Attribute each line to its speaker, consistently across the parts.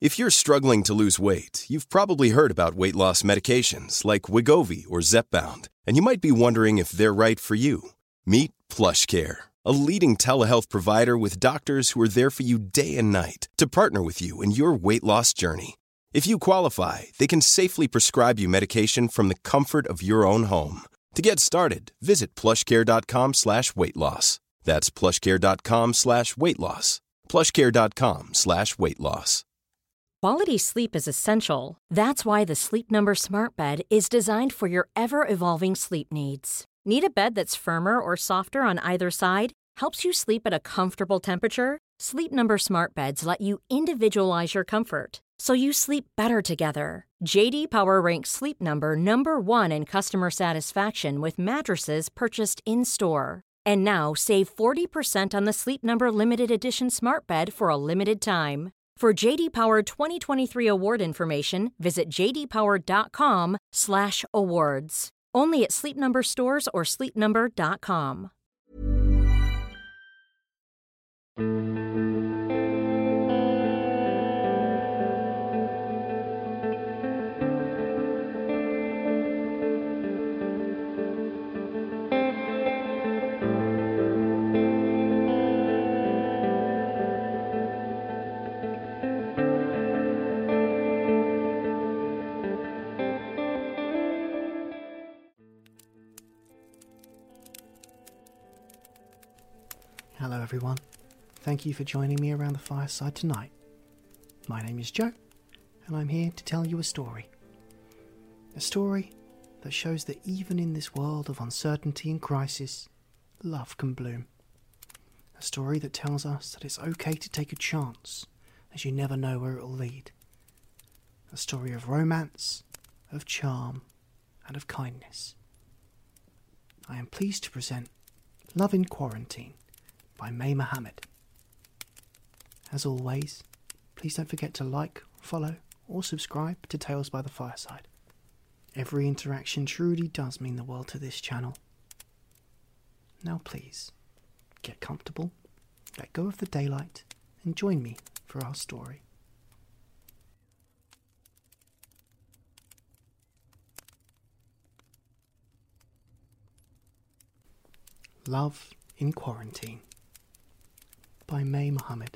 Speaker 1: If you're struggling to lose weight, you've probably heard about weight loss medications like Wegovy or Zepbound, and you might be wondering if they're right for you. Meet PlushCare, a leading telehealth provider with doctors who are there for you day and night to partner with you in your weight loss journey. If you qualify, they can safely prescribe you medication from the comfort of your own home. To get started, visit plushcare.com/weightloss. That's plushcare.com/weightloss. plushcare.com/weightloss.
Speaker 2: Quality sleep is essential. That's why the Sleep Number Smart Bed is designed for your ever-evolving sleep needs. Need a bed that's firmer or softer on either side? Helps you sleep at a comfortable temperature? Sleep Number Smart Beds let you individualize your comfort, so you sleep better together. J.D. Power ranks Sleep Number number 1 in customer satisfaction with mattresses purchased in-store. And now, save 40% on the Sleep Number Limited Edition Smart Bed for a limited time. For J.D. Power 2023 award information, visit jdpower.com/awards. Only at Sleep Number stores or sleepnumber.com.
Speaker 3: Hello everyone, thank you for joining me around the fireside tonight. My name is Joe, and I'm here to tell you a story. A story that shows that even in this world of uncertainty and crisis, love can bloom. A story that tells us that it's okay to take a chance, as you never know where it will lead. A story of romance, of charm, and of kindness. I am pleased to present Love in Quarantine by May Mohammed. As always, please don't forget to like, follow, or subscribe to Tales by the Fireside. Every interaction truly does mean the world to this channel. Now please, get comfortable, let go of the daylight, and join me for our story. Love in Quarantine by May Mohammed.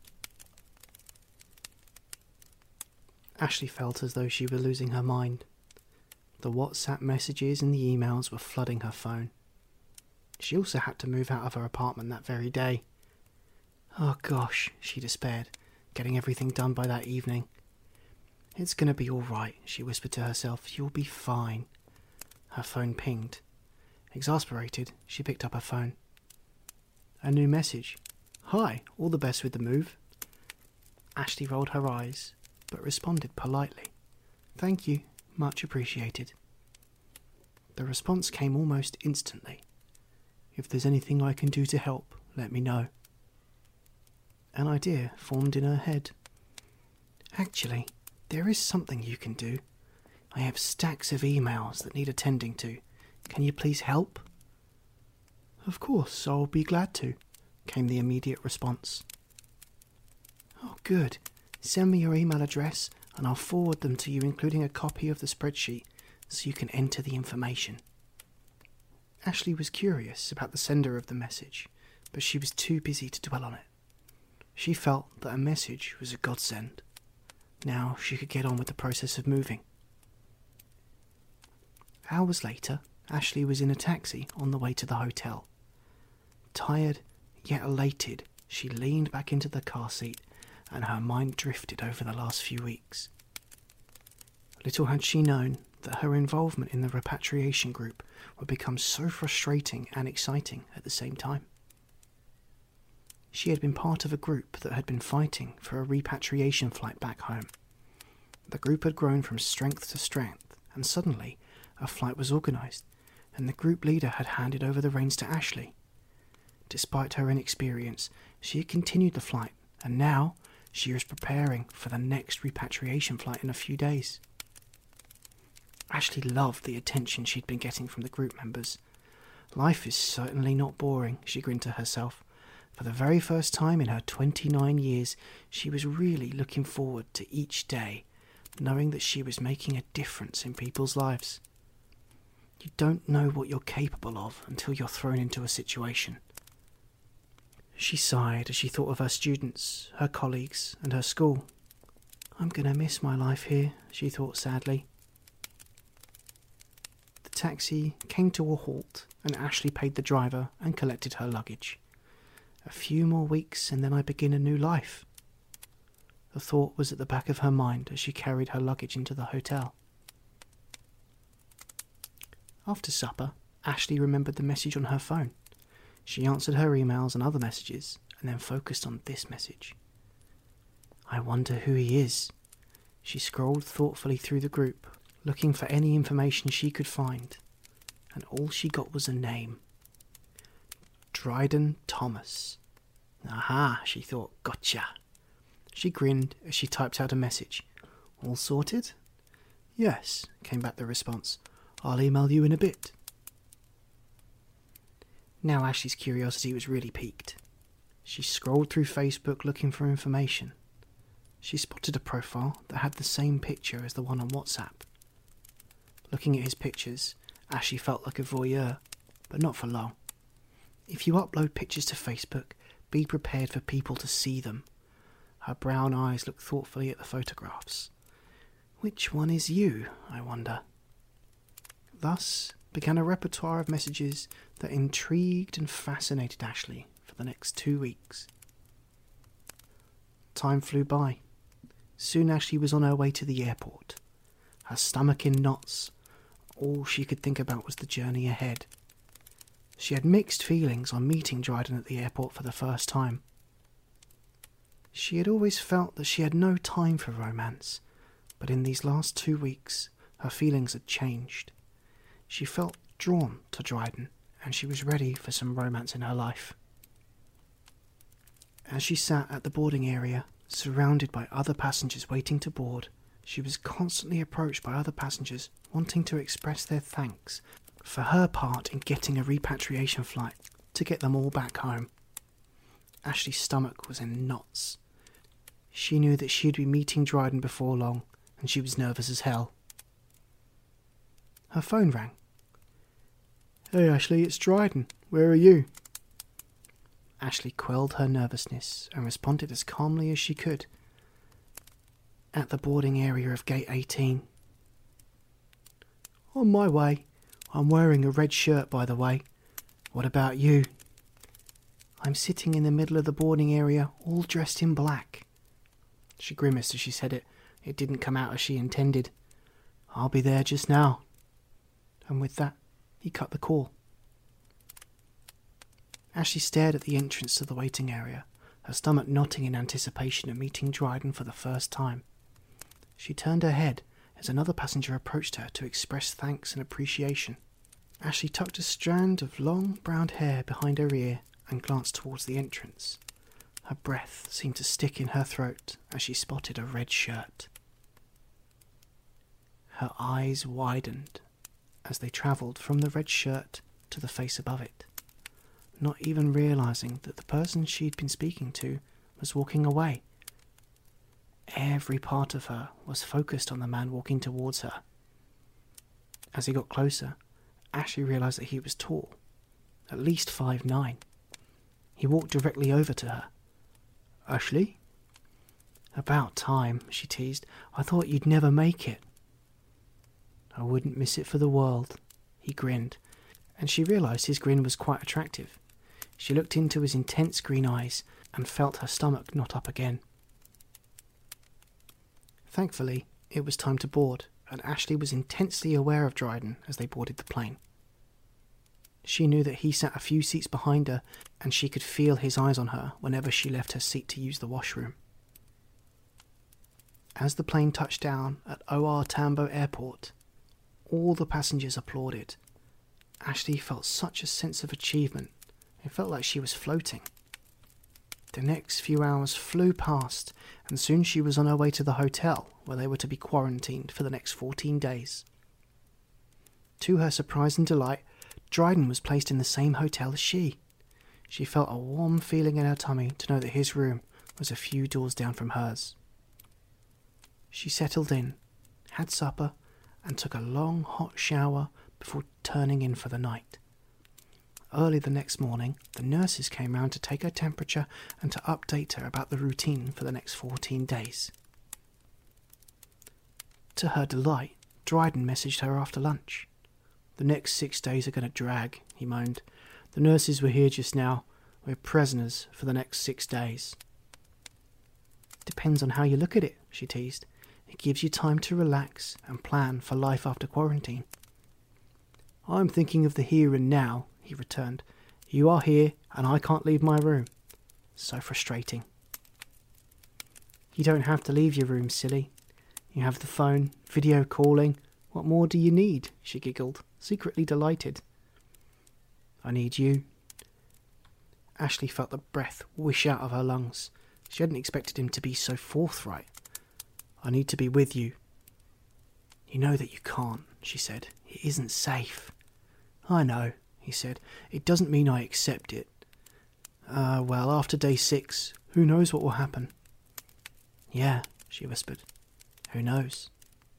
Speaker 3: Ashley felt as though she were losing her mind. The WhatsApp messages and the emails were flooding her phone. She also had to move out of her apartment that very day. Oh gosh, she despaired, getting everything done by that evening. It's gonna be all right, she whispered to herself. You'll be fine. Her phone pinged. Exasperated, she picked up her phone. A new message. Hi, all the best with the move. Ashley rolled her eyes, but responded politely. Thank you, much appreciated. The response came almost instantly. If there's anything I can do to help, let me know. An idea formed in her head. Actually, there is something you can do. I have stacks of emails that need attending to. Can you please help? Of course, I'll be glad to, came the immediate response. Oh, good. Send me your email address and I'll forward them to you, including a copy of the spreadsheet, so you can enter the information. Ashley was curious about the sender of the message, but she was too busy to dwell on it. She felt that a message was a godsend. Now she could get on with the process of moving. Hours later, Ashley was in a taxi on the way to the hotel. Tired, yet elated, she leaned back into the car seat and her mind drifted over the last few weeks. Little had she known that her involvement in the repatriation group would become so frustrating and exciting at the same time. She had been part of a group that had been fighting for a repatriation flight back home. The group had grown from strength to strength, and suddenly a flight was organised, and the group leader had handed over the reins to Ashley. Despite her inexperience, she had continued the flight, and now she was preparing for the next repatriation flight in a few days. Ashley loved the attention she'd been getting from the group members. Life is certainly not boring, she grinned to herself. For the very first time in her 29 years, she was really looking forward to each day, knowing that she was making a difference in people's lives. You don't know what you're capable of until you're thrown into a situation. She sighed as she thought of her students, her colleagues, and her school. I'm going to miss my life here, she thought sadly. The taxi came to a halt and Ashley paid the driver and collected her luggage. A few more weeks and then I begin a new life. The thought was at the back of her mind as she carried her luggage into the hotel. After supper, Ashley remembered the message on her phone. She answered her emails and other messages and then focused on this message. I wonder who he is. She scrolled thoughtfully through the group, looking for any information she could find, and all she got was a name. Dryden Thomas. Aha, she thought, gotcha. She grinned as she typed out a message. All sorted? Yes, came back the response. I'll email you in a bit. Now Ashley's curiosity was really piqued. She scrolled through Facebook looking for information. She spotted a profile that had the same picture as the one on WhatsApp. Looking at his pictures, Ashley felt like a voyeur, but not for long. If you upload pictures to Facebook, be prepared for people to see them. Her brown eyes looked thoughtfully at the photographs. Which one is you, I wonder? Thus began a repertoire of messages that intrigued and fascinated Ashley for the next 2 weeks. Time flew by. Soon Ashley was on her way to the airport. Her stomach in knots. All she could think about was the journey ahead. She had mixed feelings on meeting Dryden at the airport for the first time. She had always felt that she had no time for romance, but in these last 2 weeks her feelings had changed. She felt drawn to Dryden, and she was ready for some romance in her life. As she sat at the boarding area, surrounded by other passengers waiting to board, she was constantly approached by other passengers wanting to express their thanks for her part in getting a repatriation flight to get them all back home. Ashley's stomach was in knots. She knew that she'd be meeting Dryden before long, and she was nervous as hell. Her phone rang. Hey Ashley, it's Dryden. Where are you? Ashley quelled her nervousness and responded as calmly as she could. At the boarding area of Gate 18. On my way. I'm wearing a red shirt, by the way. What about you? I'm sitting in the middle of the boarding area, all dressed in black. She grimaced as she said it. It didn't come out as she intended. I'll be there just now. And with that, he cut the call. Ashley stared at the entrance to the waiting area, her stomach knotting in anticipation of meeting Dryden for the first time. She turned her head as another passenger approached her to express thanks and appreciation. Ashley tucked a strand of long brown hair behind her ear and glanced towards the entrance. Her breath seemed to stick in her throat as she spotted a red shirt. Her eyes widened as they travelled from the red shirt to the face above it, not even realising that the person she'd been speaking to was walking away. Every part of her was focused on the man walking towards her. As he got closer, Ashley realised that he was tall, at least 5'9". He walked directly over to her. Ashley? About time, she teased. I thought you'd never make it. I wouldn't miss it for the world, he grinned, and she realised his grin was quite attractive. She looked into his intense green eyes and felt her stomach knot up again. Thankfully, it was time to board, and Ashley was intensely aware of Dryden as they boarded the plane. She knew that he sat a few seats behind her, and she could feel his eyes on her whenever she left her seat to use the washroom. As the plane touched down at OR Tambo Airport, all the passengers applauded. Ashley felt such a sense of achievement. It felt like she was floating. The next few hours flew past, and soon she was on her way to the hotel where they were to be quarantined for the next 14 days. To her surprise and delight, Dryden was placed in the same hotel as she. She felt a warm feeling in her tummy to know that his room was a few doors down from hers. She settled in, had supper, and took a long hot shower before turning in for the night. Early the next morning, the nurses came round to take her temperature and to update her about the routine for the next 14 days. To her delight, Dryden messaged her after lunch. "The next 6 days are going to drag," he moaned. "The nurses were here just now. We're prisoners for the next 6 days." "Depends on how you look at it," she teased. "It gives you time to relax and plan for life after quarantine." "I'm thinking of the here and now," he returned. "You are here and I can't leave my room. So frustrating." "You don't have to leave your room, silly. You have the phone, video calling. What more do you need?" she giggled, secretly delighted. "I need you." Ashley felt the breath whish out of her lungs. She hadn't expected him to be so forthright. "I need to be with you." "You know that you can't," she said. "It isn't safe." "I know," he said. "It doesn't mean I accept it." Well, after day 6, who knows what will happen?" "Yeah," she whispered. "Who knows?"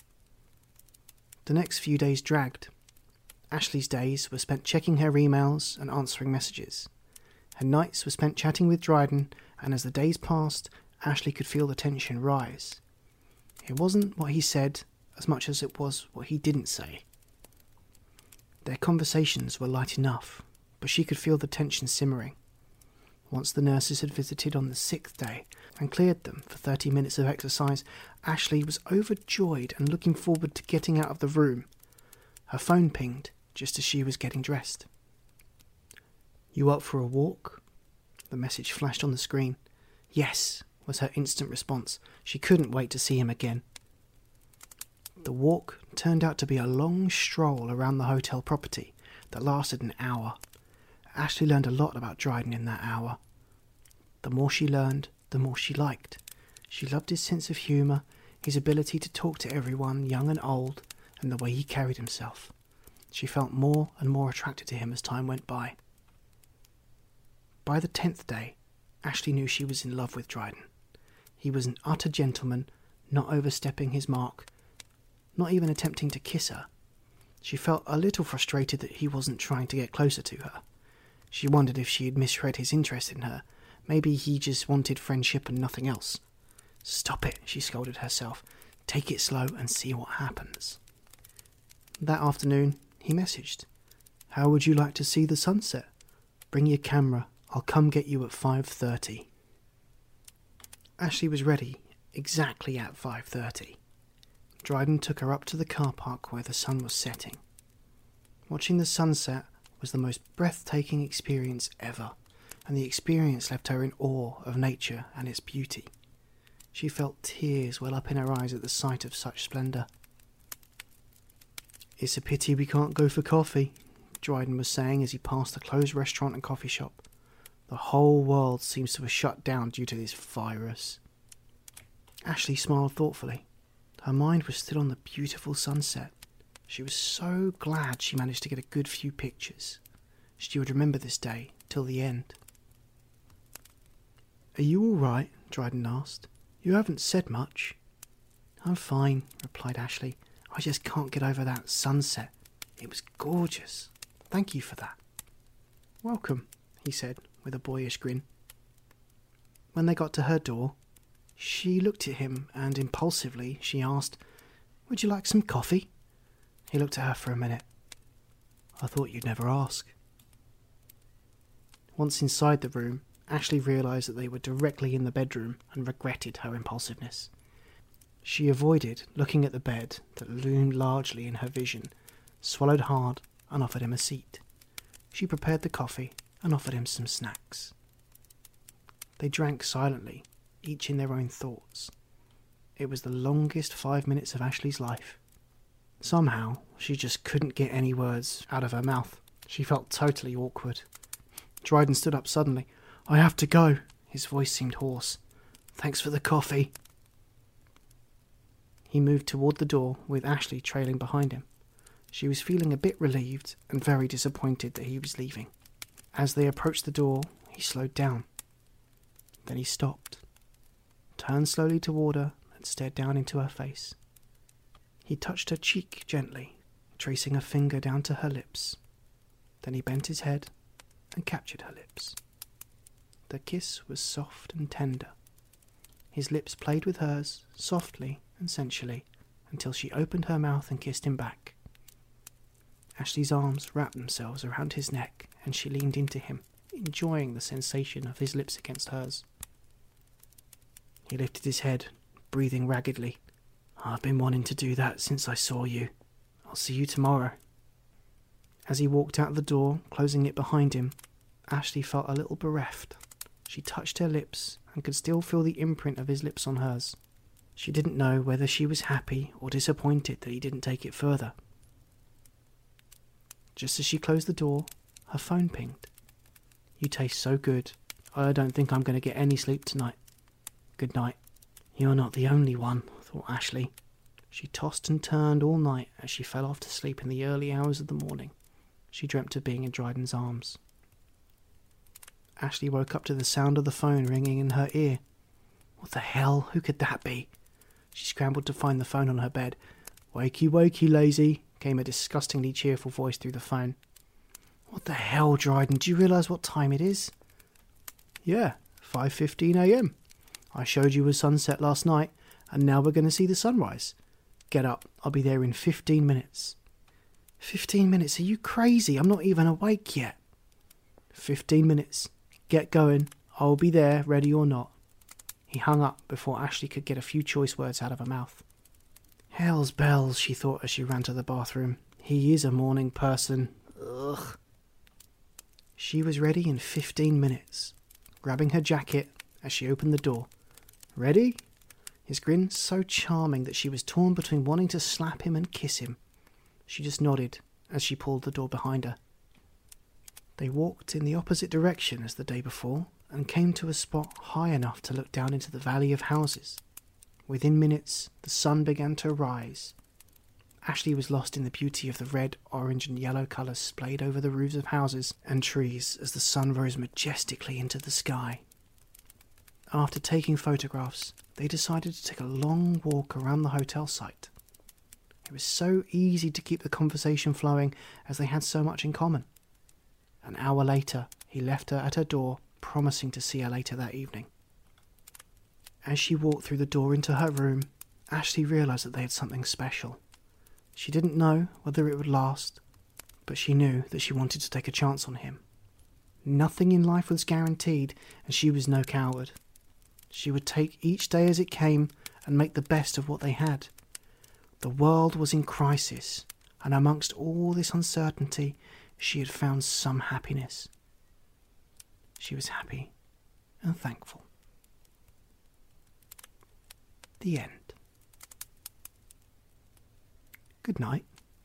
Speaker 3: The next few days dragged. Ashley's days were spent checking her emails and answering messages. Her nights were spent chatting with Dryden, and as the days passed, Ashley could feel the tension rise. It wasn't what he said as much as it was what he didn't say. Their conversations were light enough, but she could feel the tension simmering. Once the nurses had visited on the 6th day and cleared them for 30 minutes of exercise, Ashley was overjoyed and looking forward to getting out of the room. Her phone pinged just as she was getting dressed. "You up for a walk?" The message flashed on the screen. "Yes," was her instant response. She couldn't wait to see him again. The walk turned out to be a long stroll around the hotel property that lasted an hour. Ashley learned a lot about Dryden in that hour. The more she learned, the more she liked. She loved his sense of humour, his ability to talk to everyone, young and old, and the way he carried himself. She felt more and more attracted to him as time went by. By the 10th day, Ashley knew she was in love with Dryden. He was an utter gentleman, not overstepping his mark, not even attempting to kiss her. She felt a little frustrated that he wasn't trying to get closer to her. She wondered if she had misread his interest in her. Maybe he just wanted friendship and nothing else. "Stop it," she scolded herself. "Take it slow and see what happens." That afternoon, he messaged. "How would you like to see the sunset? Bring your camera. I'll come get you at 5:30. Ashley was ready exactly at 5:30. Dryden took her up to the car park where the sun was setting. Watching the sunset was the most breathtaking experience ever, and the experience left her in awe of nature and its beauty. She felt tears well up in her eyes at the sight of such splendour. "It's a pity we can't go for coffee," Dryden was saying as he passed the closed restaurant and coffee shop. "The whole world seems to have shut down due to this virus." Ashley smiled thoughtfully. Her mind was still on the beautiful sunset. She was so glad she managed to get a good few pictures. She would remember this day till the end. "Are you all right?" Dryden asked. "You haven't said much." "I'm fine," replied Ashley. "I just can't get over that sunset. It was gorgeous. Thank you for that." "Welcome," he said with a boyish grin. When they got to her door, she looked at him and impulsively she asked, "Would you like some coffee?" He looked at her for a minute. "I thought you'd never ask." Once inside the room, Ashley realised that they were directly in the bedroom and regretted her impulsiveness. She avoided looking at the bed that loomed largely in her vision, swallowed hard and offered him a seat. She prepared the coffee and offered him some snacks. They drank silently, each in their own thoughts. It was the longest 5 minutes of Ashley's life. Somehow, she just couldn't get any words out of her mouth. She felt totally awkward. Dryden stood up suddenly. "I have to go." His voice seemed hoarse. "Thanks for the coffee." He moved toward the door, with Ashley trailing behind him. She was feeling a bit relieved and very disappointed that he was leaving. As they approached the door, He slowed down. Then he stopped, turned slowly toward her and stared down into her face. He touched her cheek gently, tracing a finger down to her lips. Then he bent his head and captured her lips. The kiss was soft and tender. His lips played with hers, softly and sensually, until she opened her mouth and kissed him back. Ashley's arms wrapped themselves around his neck, and she leaned into him, enjoying the sensation of his lips against hers. He lifted his head, breathing raggedly. "I've been wanting to do that since I saw you. I'll see you tomorrow." As he walked out the door, closing it behind him, Ashley felt a little bereft. She touched her lips and could still feel the imprint of his lips on hers. She didn't know whether she was happy or disappointed that he didn't take it further. Just as she closed the door, her phone pinged. "You taste so good. I don't think I'm going to get any sleep tonight. Good night." "You're not the only one," thought Ashley. She tossed and turned all night as she fell off to sleep in the early hours of the morning. She dreamt of being in Dryden's arms. Ashley woke up to the sound of the phone ringing in her ear. What the hell? Who could that be? She scrambled to find the phone on her bed. "Wakey, wakey, lazy," came a disgustingly cheerful voice through the phone. "What the hell, Dryden? Do you realise what time it is?" "Yeah, 5:15 a.m. I showed you a sunset last night, and now we're going to see the sunrise. Get up, I'll be there in 15 minutes. 15 minutes? Are you crazy? I'm not even awake yet. 15 minutes. Get going. I'll be there, ready or not." He hung up before Ashley could get a few choice words out of her mouth. Hell's bells, she thought as she ran to the bathroom. He is a morning person. Ugh. She was ready in 15 minutes, grabbing her jacket as she opened the door. "Ready?" His grin so charming that she was torn between wanting to slap him and kiss him. She just nodded as she pulled the door behind her. They walked in the opposite direction as the day before and came to a spot high enough to look down into the valley of houses. Within minutes, the sun began to rise. Ashley was lost in the beauty of the red, orange and yellow colours splayed over the roofs of houses and trees as the sun rose majestically into the sky. After taking photographs, they decided to take a long walk around the hotel site. It was so easy to keep the conversation flowing as they had so much in common. An hour later, he left her at her door, promising to see her later that evening. As she walked through the door into her room, Ashley realised that they had something special. She didn't know whether it would last, but she knew that she wanted to take a chance on him. Nothing in life was guaranteed, and she was no coward. She would take each day as it came and make the best of what they had. The world was in crisis, and amongst all this uncertainty, she had found some happiness. She was happy and thankful. The end. Good night.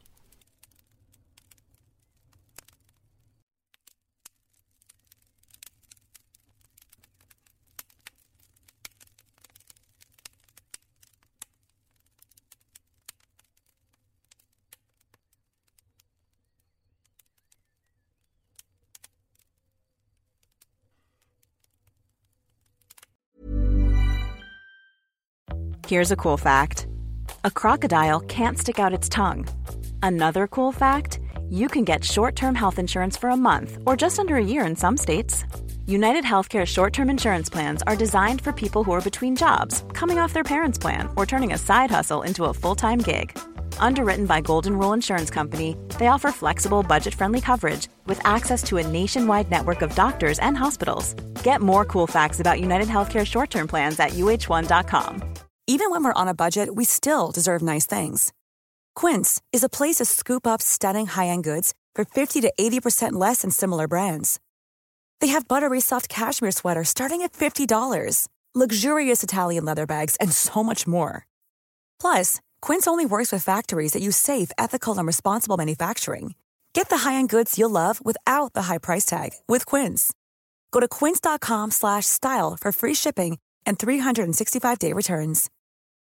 Speaker 4: Here's a cool fact. A crocodile can't stick out its tongue. Another cool fact, you can get short-term health insurance for a month or just under a year in some states. United Healthcare short-term insurance plans are designed for people who are between jobs, coming off their parents' plan, or turning a side hustle into a full-time gig. Underwritten by Golden Rule Insurance Company, they offer flexible, budget-friendly coverage with access to a nationwide network of doctors and hospitals. Get more cool facts about United Healthcare short-term plans at uh1.com.
Speaker 5: Even when we're on a budget, we still deserve nice things. Quince is a place to scoop up stunning high-end goods for 50 to 80% less than similar brands. They have buttery soft cashmere sweaters starting at $50, luxurious Italian leather bags, and so much more. Plus, Quince only works with factories that use safe, ethical, and responsible manufacturing. Get the high-end goods you'll love without the high price tag with Quince. Go to quince.com/style for free shipping and 365-day returns.